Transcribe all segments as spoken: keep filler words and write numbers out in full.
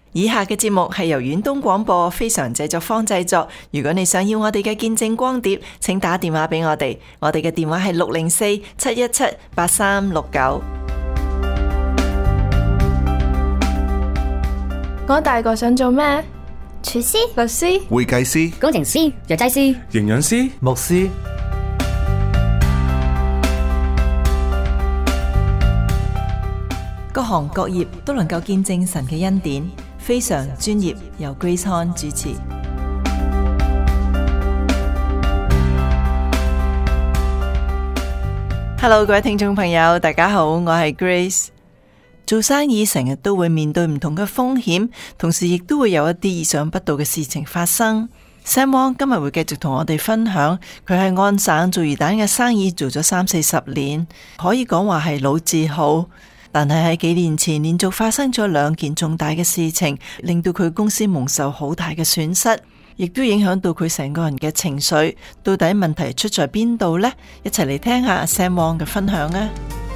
以下嘅節目係由遠東廣播非常製作坊製作。如果你想要我哋嘅見證光碟，請打電話俾我哋，我哋嘅電話係六零四七一七八三六九。 我大個想做咩？ 廚師、 律師、 會計師、 工程師、藥劑師、 營養師、 牧師。 各行各業都能夠見證神嘅恩典，非常專業，由 Grace Han 主持。Hello， 各位聽眾朋友，大家好，我係 Grace。做生意成日都會面對唔同嘅風險，同時亦都會有一啲意想不到嘅事情發生。Sam Wong 今日會繼續同我哋分享，佢喺安省做魚蛋嘅生意做咗三四十年，可以講話係老字號。但係喺幾年前連續發生咗兩件重大嘅事情，令到佢公司蒙受好大嘅損失，亦都影響到佢成個人嘅情緒。到底問題出在邊度呢？一齊嚟聽下 Sam Wong 嘅分享啊！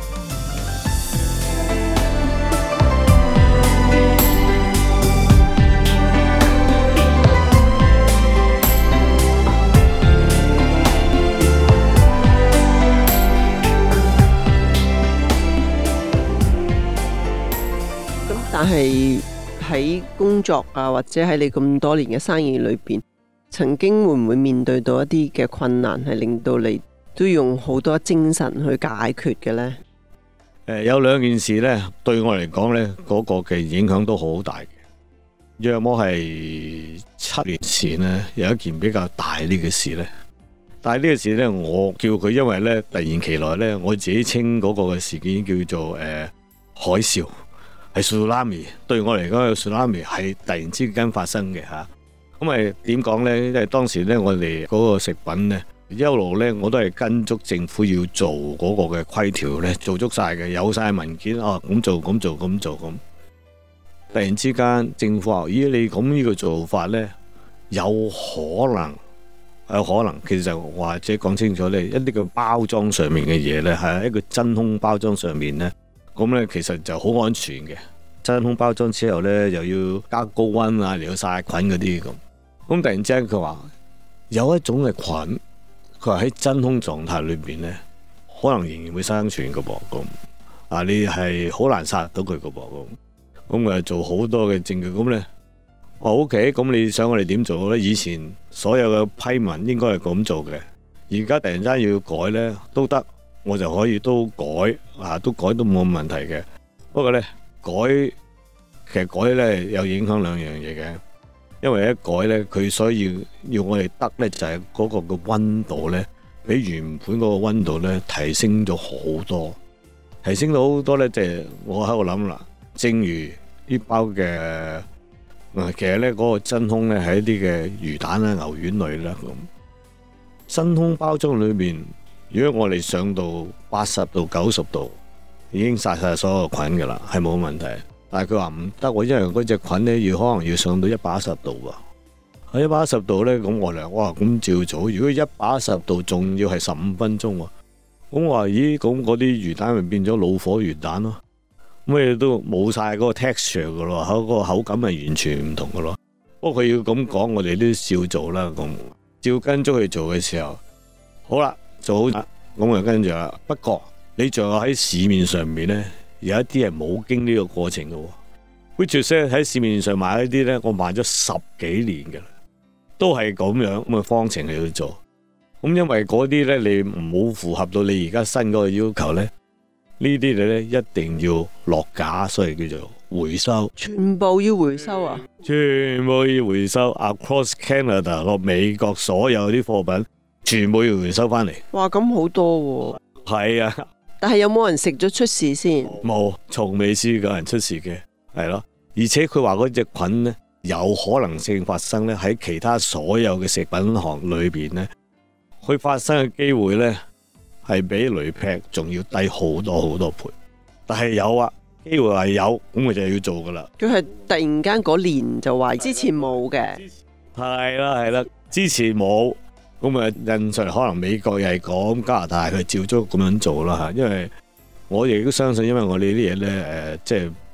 但係喺工作啊，或者喺你咁多年嘅生意裏邊，曾經會唔會面對到一啲嘅困難，係令到你都用好多精神去解決嘅呢？ 誒、呃，有兩件事呢，對我嚟講呢，嗰、那個嘅影響都好大嘅。約莫係七年前呢，有一件比較大啲嘅事呢。但係呢個事呢，我叫佢，因為呢突然其來呢，我自己稱嗰個嘅事件叫做誒、呃、海嘯。係 tsunami， 對我嚟講，tsunami 係突然之間發生嘅吓。咁咪點講呢？因為當時咧，我哋嗰個食品呢，一路咧我都係跟足政府要做嗰個嘅規條咧，做足晒嘅，有晒文件啊，咁做咁做咁做咁。突然之間，政府話：咦，你咁呢個做法呢，有可能，有可能，其實就或者講清楚呢，一啲嘅包裝上面嘅嘢呢，係一個真空包裝上面呢。咁咧，其實就好安全嘅。真空包裝之後咧，又要加高溫啊，嚟到殺菌嗰啲咁。咁突然之間佢話有一種嘅菌，佢話喺真空狀態裏邊咧，可能仍然會生存嘅噃。咁啊，你係好難殺到佢嘅噃。咁咁啊，做好多嘅證據。咁咧，我 OK，咁你想我哋點做咧？以前所有嘅批文應該係咁做嘅，而家突然間要改咧，都得。我就可以都改啊，都改都冇問題嘅。不過呢，改其實改呢有影響兩樣嘢嘅，因為一改呢，佢所以要我哋得呢，就係嗰個嘅溫度呢，比原本嗰個溫度呢提升咗好多，提升到好多呢，即係我喺度諗啦。正如呢包嘅，其實呢嗰個真空呢係一啲嘅魚蛋啦、牛丸類啦咁，真空包裝裏面。如果我哋上到八十度、九十度，已經殺晒所有菌噶啦，係冇問題。但係佢話唔得喎，因為嗰隻菌咧要可能要上到一百一十度喎。喺一百一十度咧，咁我哋哇咁照做。如果一百一十度仲要係十五分鐘喎，咁我話咦，咁嗰啲魚蛋咪變咗老火魚蛋咯？咁你都冇晒嗰個 texture 噶咯，嗰個口感係完全唔同噶咯。不過佢要咁講，我哋都照做啦。咁照跟足去做嘅時候，好啦。做好咁就跟住啦。不過你仲有喺市面上面咧，有一啲係冇經呢個過程嘅。which is 喺市面上買一啲咧，我買咗十幾年嘅啦，都係咁樣咁嘅方程嚟去做。咁因為嗰啲咧，你唔好符合到你而家新嗰個要求咧，呢啲你咧一定要落架，所以叫做回收。 全部要回收啊！ 全部要回收 ，across Canada 落美國所有啲貨品。全部要回收翻嚟。 哇，咁好多喎。 係啊， 但係有冇人食咗出事先？ 冇，從未試過人出事嘅，係咯。而且佢話嗰隻菌呢，有可能性發生咧喺其他所有嘅食品行裏邊呢，佢發生嘅機會呢係比雷劈仲要低好多好多倍。但係有啊，機會係有，咁佢就要做噶啦。 佢係突然間嗰年就話之前冇嘅。 係啦係啦，之前冇。咁啊，印上嚟可能美國又係咁，加拿大佢照足咁樣做啦嚇。因為我亦都相信，因為我哋啲嘢咧誒，即係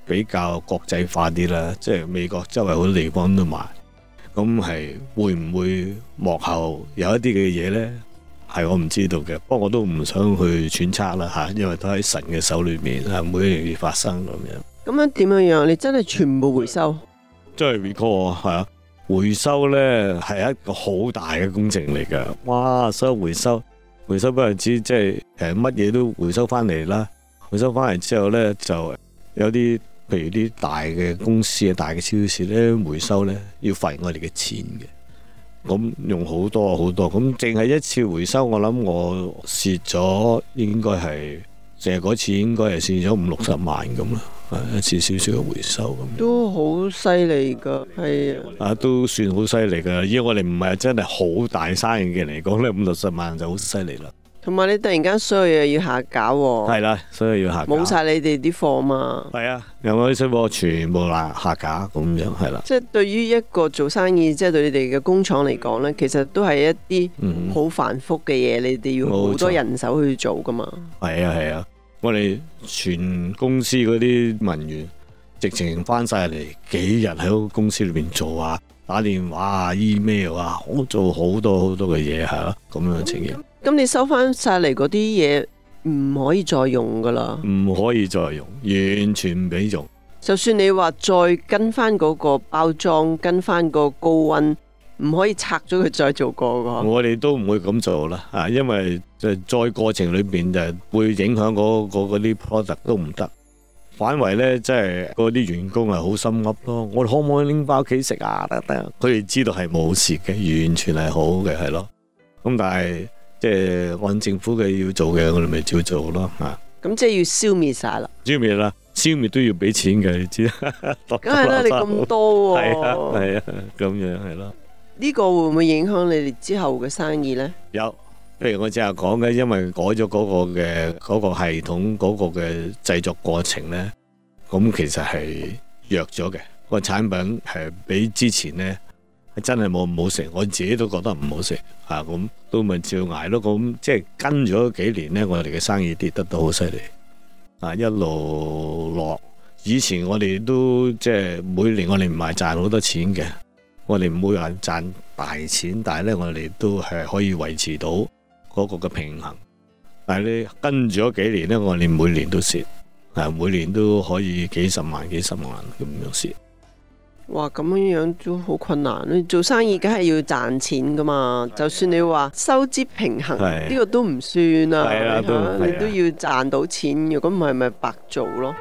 比較國際化啲啦，即係美國周圍好多地方都買。咁係會唔會幕後有一啲嘅嘢呢？係我唔知道嘅，不過我都唔想去揣測啦嚇，因為都喺神嘅手裏面，係每一樣嘢發生咁樣。 咁樣點樣樣？你真係全部回收？ 即係 recall 係啊，回收呢係一個好大嘅工程嚟㗎。哇！所有回收回收不單止即係誒乜嘢都回收翻嚟啦，回收翻嚟之後呢，就有啲譬如啲大嘅公司啊、大嘅超市呢，回收呢要罰我哋嘅錢嘅。咁用好多好多，咁淨係一次回收，我諗我蝕咗，應該係淨係嗰次應該係蝕咗五六十萬咁啦，一次少少嘅回收咁。 都好犀利噶，係啊， 啊都算好犀利噶，因為我哋唔係真係好大生意嘅嚟講咧，五六十萬就好犀利啦。 同埋你突然間所有嘢要下架喎， 係啦，所以要下架， 冇晒你哋啲貨嘛。 係啊，有嗰啲水貨全部啦下架咁樣，係啦。 即係對於一個做生意，即係對你哋嘅工廠嚟講呢，其實都係一啲好繁複嘅嘢，你哋要好多人手去做噶嘛。係啊係啊，我哋全公司嗰啲文員直情翻晒嚟幾日喺個公司裏邊做啊，打電話啊 email 啊，我做好多好多嘅嘢係咯，咁樣嘅情形。 咁你收翻晒嚟嗰啲嘢唔可以再用噶啦， 唔可以再用，完全唔俾用。 就算你話再跟翻嗰個包裝，跟翻個高溫，唔可以拆咗佢再做過噶。 我哋都唔會咁做啦，啊，因為就再過程裏邊就會影響嗰嗰啲 product 都唔得。反為咧，即係嗰啲員工係好心噏咯，我哋可唔可以拎翻屋企食啊？得得，佢哋知道係冇事嘅，完全係好嘅，係咯。咁但係。即係按政府嘅要做嘅，我哋咪照做咯嚇。 咁即係要消滅晒啦。 消滅啦，消滅都要俾錢嘅，你知。 梗係啦，你咁多喎。 係啊，係啊，咁樣係咯。 呢個會唔會影響你哋之後嘅生意咧？ 有，譬如我正係講嘅，因為改咗嗰個嘅嗰個系統嗰個嘅製作過程咧，咁其實係弱咗嘅。個產品係比之前咧。真係冇唔好食，我自己都覺得唔好食嚇，咁、啊、都咪照捱咯。咁即係跟咗幾年呢，我哋嘅生意跌得都好犀利啊！一路落，以前我哋都即係每年我哋唔係賺好多錢嘅，我哋唔會話賺大錢，但係呢，我哋都係可以維持到嗰個嘅平衡。但係你跟咗幾年呢，我哋每年都蝕，啊每年都可以幾十萬、幾十萬咁樣蝕。 哇，咁樣樣都好困難。你做生意梗係要賺錢噶嘛，就算你話收支平衡，呢個都唔算啊。你都要賺到錢，如果唔係咪白做咯。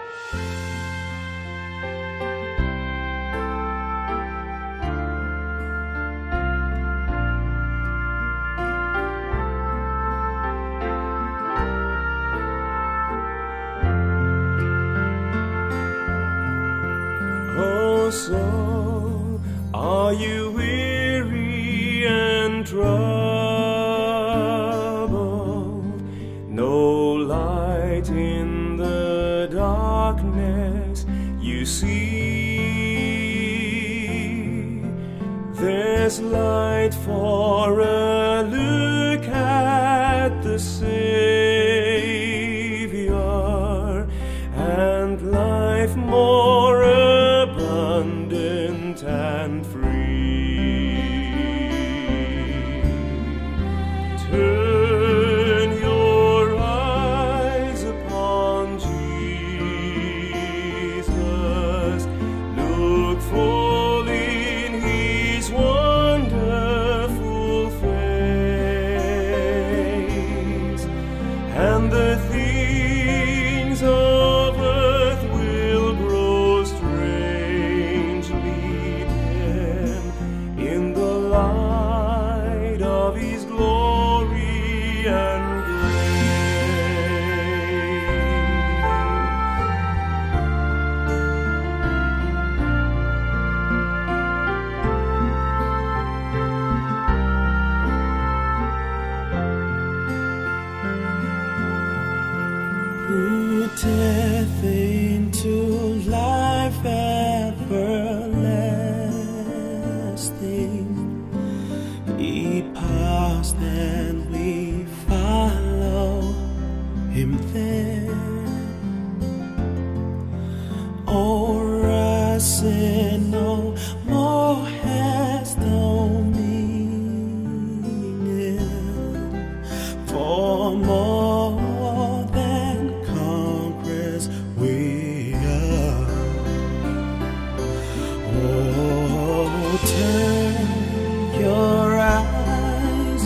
So are you weary and troubled? No light in the darkness you see. There's light for a look at the Savior, and life more abundant and free. Turn your eyes upon Jesus, look full in His wonderful face, and the things of earth will grow strangely dim in the light of His glory and grace. Put death into life everlasting. He passed and we follow Him there. Oh,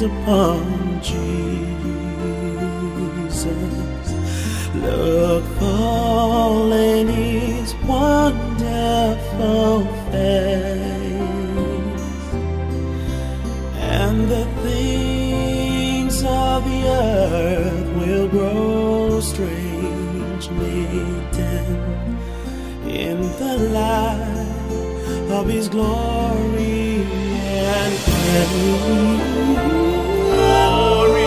upon Jesus. Look full in His wonderful face, and the things of the earth will grow strangely dim in the light of His glory and praise. Glory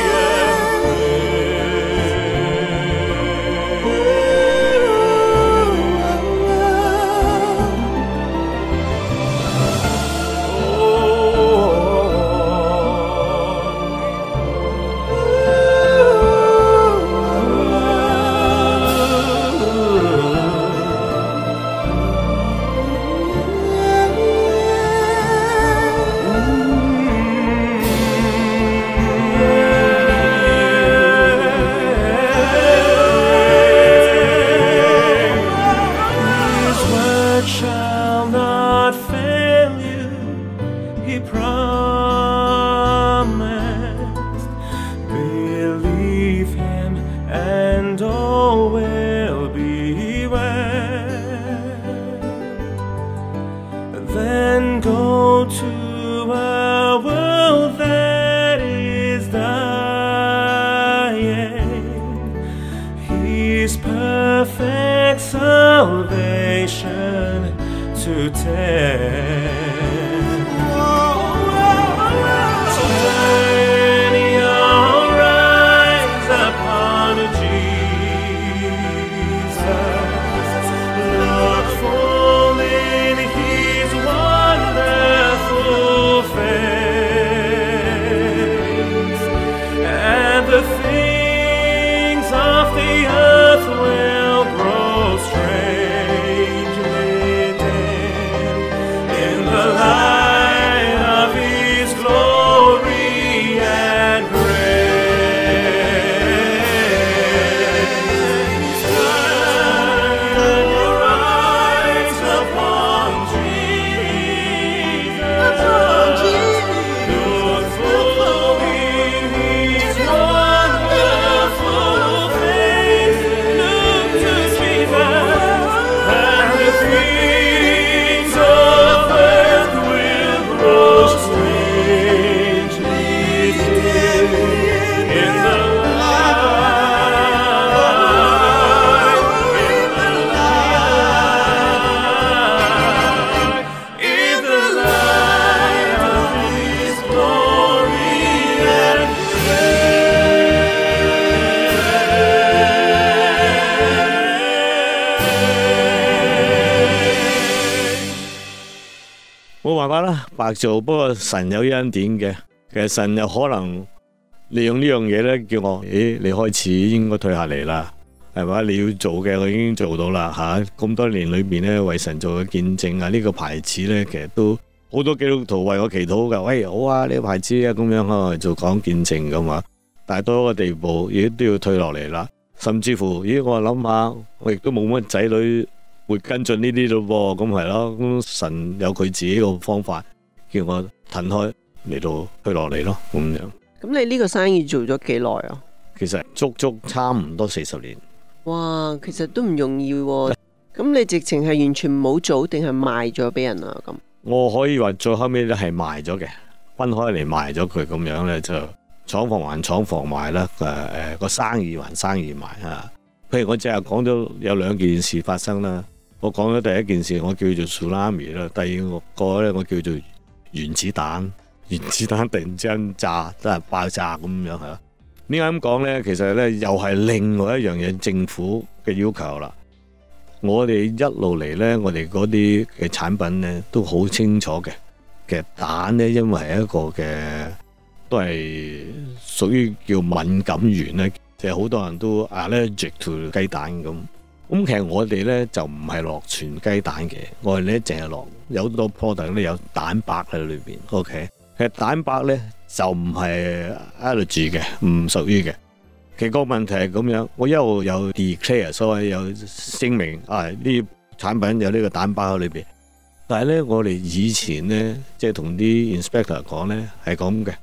冇辦法啦，白做。不過神有恩典嘅，其實神有可能利用呢樣嘢咧，叫我，咦，你開始應該退下嚟啦，係嘛？你要做嘅，我已經做到啦嚇。咁、啊、多年裏邊咧，為神做嘅見證啊，呢、這個牌子咧，其實都好多基督徒為我祈禱㗎。喂，好啊，呢、這個牌子啊，咁樣啊，做講見證㗎嘛。但係到一個地步，亦都要退落嚟啦。甚至乎，咦，我諗下，我亦都冇乜仔女會跟進呢啲咯噃，咁係咯。咁神有佢自己個方法，叫我騰開嚟到退落嚟咯，咁樣。 咁你呢個生意做咗幾耐啊？ 其實足足差唔多四十年。 哇，其實都唔容易喎。咁你直情係完全冇做，定係賣咗俾人啊？咁我可以話最後尾咧係賣咗嘅，分開嚟賣咗佢，咁樣咧就廠房還廠房賣啦，誒誒個生意還生意賣啊。譬如我淨係講咗有兩件事發生啦，我講咗第一件事，我叫做 tsunami 啦，第二個咧我叫做原子彈，原子彈突然之間炸，真係爆炸咁樣係。點解咁講咧？其實咧又係另外一樣嘢，政府嘅要求啦。我哋一路嚟咧，我哋嗰啲嘅產品咧都好清楚嘅。其實蛋咧，因為係一個嘅都係屬於叫敏感源咧，即係好多人都 allergic to 雞蛋咁。咁其實我哋咧就唔係落全雞蛋嘅，我哋咧淨係落有好多 product 咧有蛋白喺裏邊。OK， 其實蛋白咧就唔係 allergy 嘅，唔屬於嘅。其實個問題係咁樣，我一路有 declare， 所謂有聲明啊，呢啲產品有呢個蛋白喺裏邊。但係咧，我哋以前咧即係同啲 inspector 講咧係咁嘅，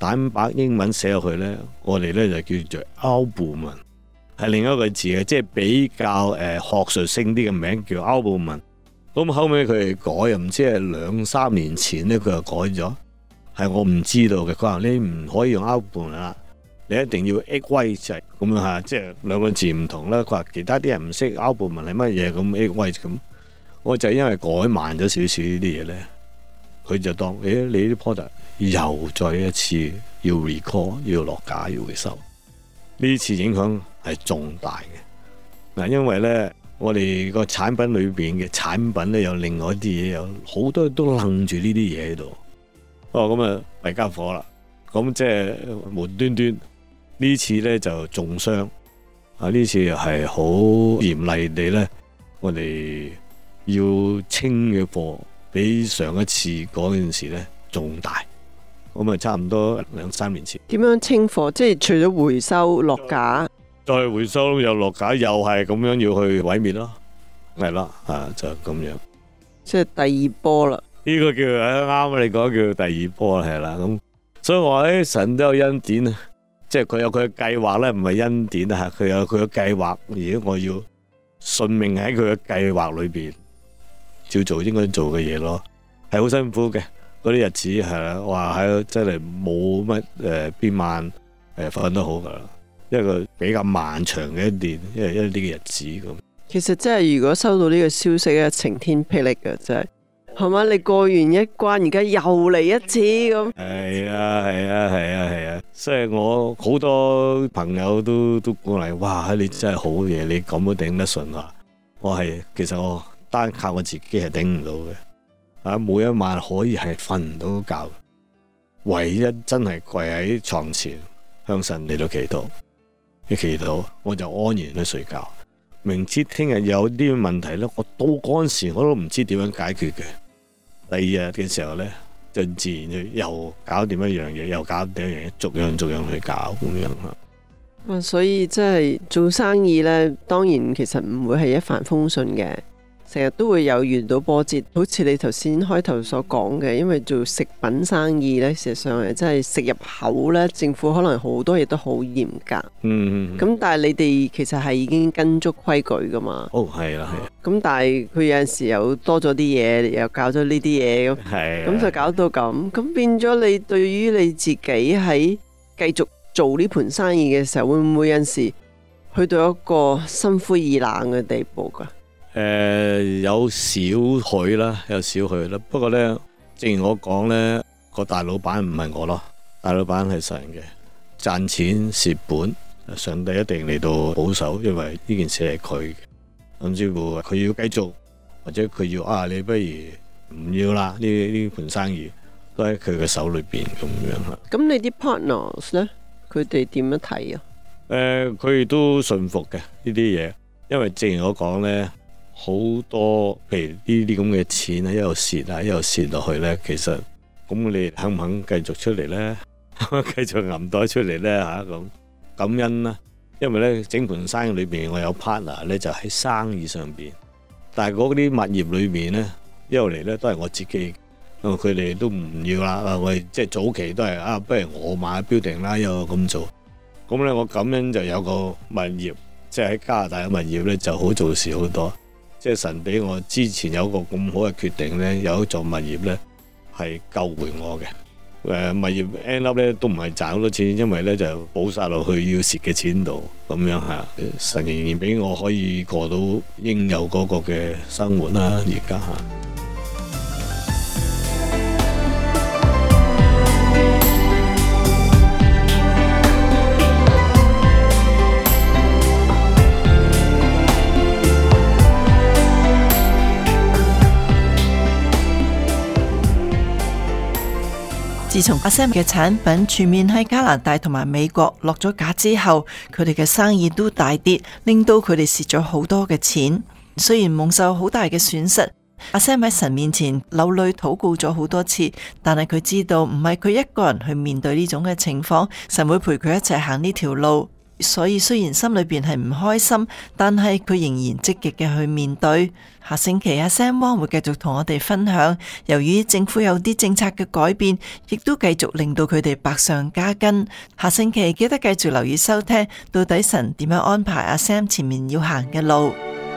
坦白英文寫落去呢，我哋呢就叫做 albumin， 係另一個字嘅，即係比較誒、呃、學術性啲嘅名叫 albumin。咁後尾佢哋改，又唔知係兩三年前呢，佢又改咗，係我唔知道嘅。佢話你唔可以用 albumin 啦，你一定要 egg white 咁樣嚇，即係兩個字唔同啦。佢話其他啲人唔識 albumin 係乜嘢，咁 egg white 咁，我就因為改慢咗少少呢啲嘢咧，佢就當誒、哎、你啲 product 又再一次要 recall， 要落架，要回收。呢次影響係重大嘅嗱，因為咧。我哋個產品裏邊嘅產品咧，有另外一啲嘢，有好多都楞住呢啲嘢喺度。哦，咁啊弊家伙啦！咁即係無端端呢次咧就中傷啊！呢次又係好嚴厲地咧，我哋要清嘅貨比上一次嗰件事咧仲大。咁啊，差唔多兩三年前。 點樣清貨？即係除咗回收落架。 再回收又落架，又係咁樣要去毀滅咯，係啦，啊就咁樣， 即係第二波啦。 呢個叫啱啱你講叫第二波啦，係啦，咁所以我話誒神都有恩典啊，即係佢有佢嘅計劃咧，唔係恩典啊，佢有佢嘅計劃，而家我要順命喺佢嘅計劃裏邊，照做應該做嘅嘢咯，係好辛苦嘅嗰啲日子係啦，話喺真係冇乜誒邊晚誒瞓得好噶啦。一個比較漫長嘅一段，一一啲嘅日子咁。 其實真係如果收到呢個消息咧，晴天霹靂嘅真係，係嘛？你過完一關，而家又嚟一次咁。係啊，係啊，係啊，係啊！即係我好多朋友都都過嚟，哇！你真係好嘢，你咁都頂得順啊！我係其實我單靠我自己係頂唔到嘅。啊，每一晚可以係瞓唔到覺，唯一真係跪喺床前向神嚟到祈禱。一祈禱我就安然去睡覺，明知聽日有啲問題咧，我到嗰陣時我都唔知點樣解決嘅。第二日嘅時候咧，就自然就又搞掂一樣嘢，又搞掂一樣嘢，逐樣逐樣去搞咁樣吓。 所以真係做生意咧，當然其實唔會係一帆風順嘅。成日都會有遇到波折，好似你頭先開頭所講嘅，因為做食品生意呢，事實上係真係食入口呢，政府可能好多嘢都好嚴格。 嗯， 咁但係你哋其實係已經跟足規矩噶嘛？ 哦，係啦，係。 咁但係佢有陣時又多咗啲嘢，又搞咗呢啲嘢咁， 係。 咁就搞到咁，咁變咗你對於你自己喺繼續做呢盤生意嘅時候，會唔會有陣時去到一個心灰意冷嘅地步噶？ 誒、呃，有少許啦，有少許啦。不過呢，正如我講呢，個大老闆唔係我咯，大老闆係神嘅，賺錢蝕本，上帝一定嚟到保守，因為呢件事係佢嘅。甚至乎佢要繼續，或者佢要啊，你不如唔要啦，呢呢盤生意都喺佢嘅手裏邊咁樣吓。 咁你啲 partners 呢？佢哋點樣睇啊？誒、 呃，佢哋都信服嘅呢啲嘢，因為正如我講呢。好多譬如呢啲咁嘅錢喺度蝕啊，一路蝕落去咧，其實咁你肯唔肯繼續出嚟咧？繼續揞袋出嚟咧吓咁感恩啦，因為咧整盤生意裏邊我有 partner 咧就喺生意上邊，但係嗰啲物業裏邊咧一路嚟咧都係我自己，咁佢哋都唔要啦。我哋即係早期都係啊，不如我買 building 啦，又咁做，咁咧我感恩就有個物業，即係喺加拿大嘅物業咧就好做事好多。即係神俾我之前有個咁好嘅決定咧，有一座物業咧係救回我嘅。誒、呃、物業 end up 咧都唔係賺好多錢，因為咧就補晒落去要蝕嘅錢度咁樣嚇。神仍然俾我可以過到應有嗰個嘅生活啦，而家嚇。 自從阿 Sam 嘅產品全面喺加拿大同埋美國落咗架之後，佢哋嘅生意都大跌，令到佢哋蝕咗好多嘅錢。雖然蒙受好大嘅損失，阿 Sam 喺神面前流淚禱告咗好多次，但係佢知道唔係佢一個人去面對呢種嘅情況，神會陪佢一齊行呢條路。 所以雖然心裏邊係唔開心，但係佢仍然積極嘅去面對。下星期阿 Sam Wong 會繼續同我哋分享，由於政府有啲政策嘅改變，亦都繼續令到佢哋百上加斤。下星期記得繼續留意收聽，到底神點樣安排阿 Sam 前面要行嘅路。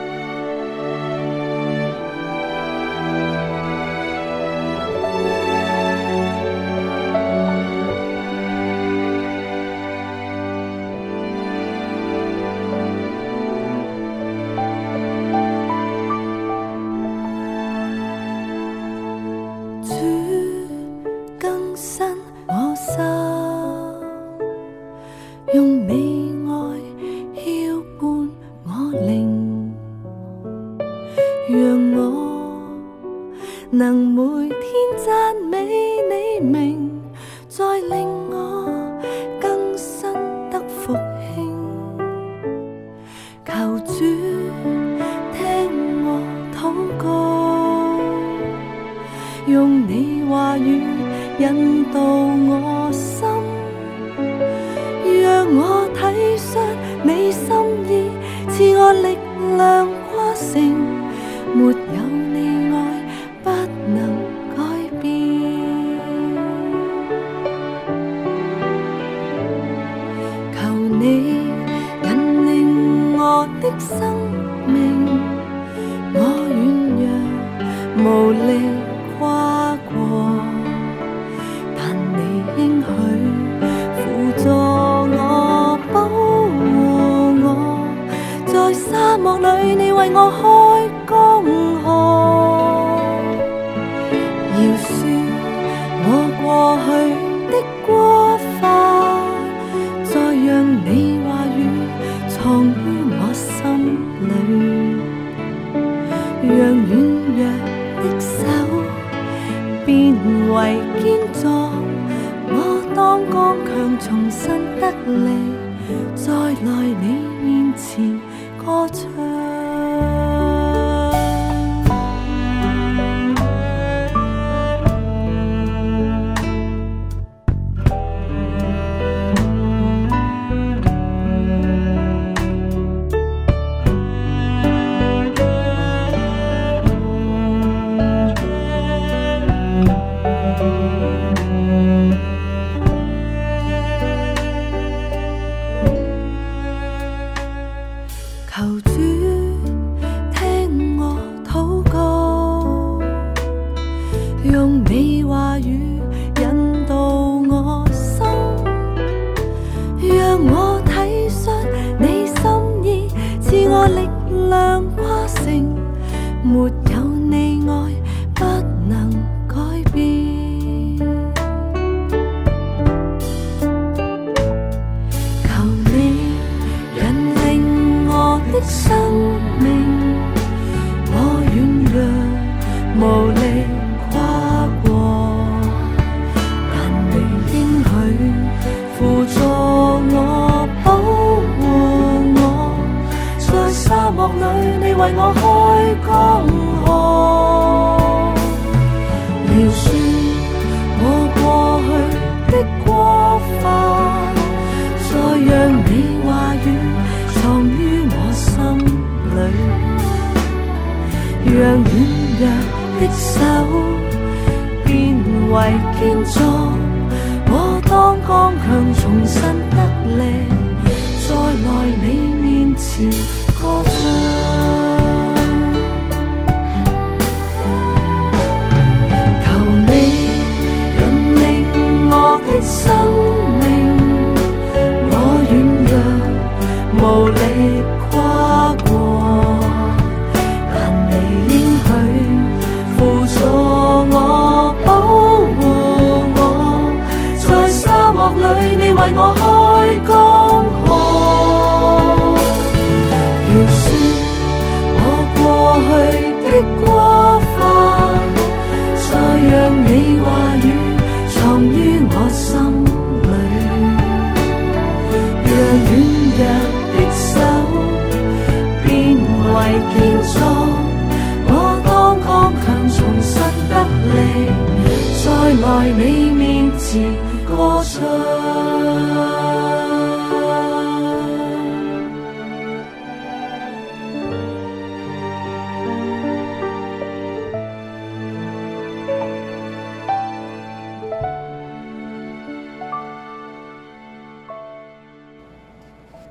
在你面前歌唱。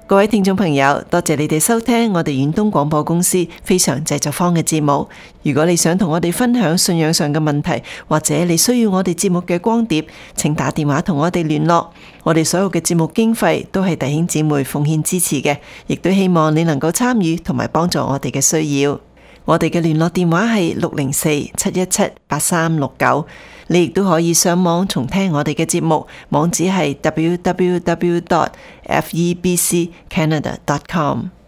各位聽眾朋友，多謝你哋收聽我哋遠東廣播公司非常製作坊嘅節目。如果你想同我哋分享信仰上嘅問題，或者你需要我哋節目嘅光碟，請打電話同我哋聯絡。我哋所有嘅節目經費都係弟兄姊妹奉獻支持嘅，亦都希望你能夠參與同埋幫助我哋嘅需要。我哋嘅聯絡電話係六零四七一七八三六九，你亦都可以上網重聽我哋嘅節目，網址係 w w w dot f e b c canada dot com。